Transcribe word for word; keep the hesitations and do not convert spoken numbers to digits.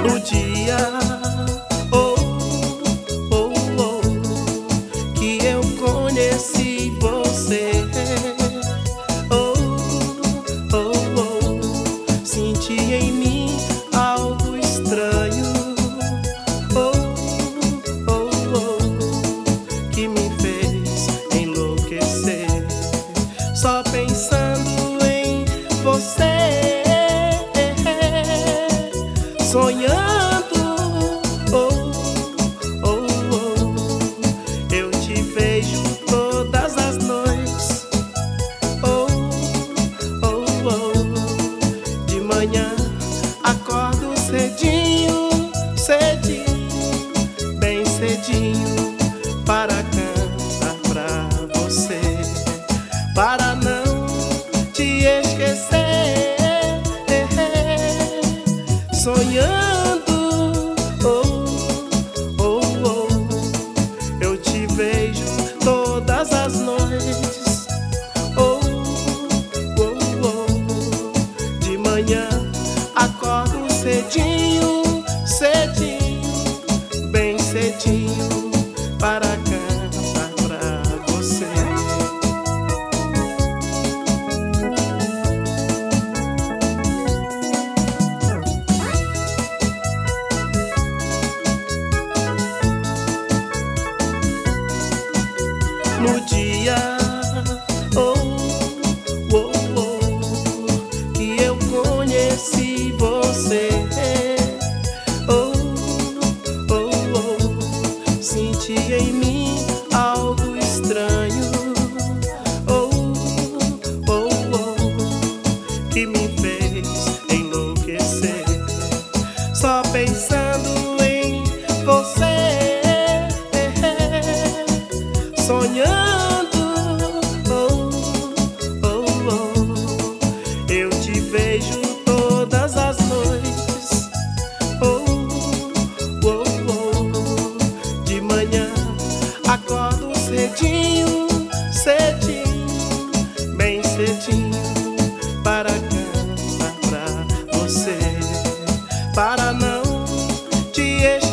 No dia oh, oh, oh, que eu conheci você, oh, oh, oh, senti em mim algo estranho, oh, oh, oh, que me fez enlouquecer, só pensando em você. Sonhando, oh, oh, oh, eu te vejo todas as noites, oh, oh, oh, de manhã acordo cedinho, cedinho, bem cedinho, para cantar pra você, para não te esquecer. Sonhando, oh, oh, oh, eu te vejo todas as noites, oh, oh, oh, de manhã acordo cedinho, cedinho, bem cedinho, para cantar pra você. No dia oh, oh, oh, que eu conheci você, oh, oh, oh, senti em mim algo estranho, oh, oh, oh, que me fez enlouquecer, só pensando em você. Sonhando, oh, oh, oh, eu te vejo todas as noites, oh, oh, oh, de manhã acordo cedinho, cedinho, bem cedinho, para cantar pra você, para não te esquecer.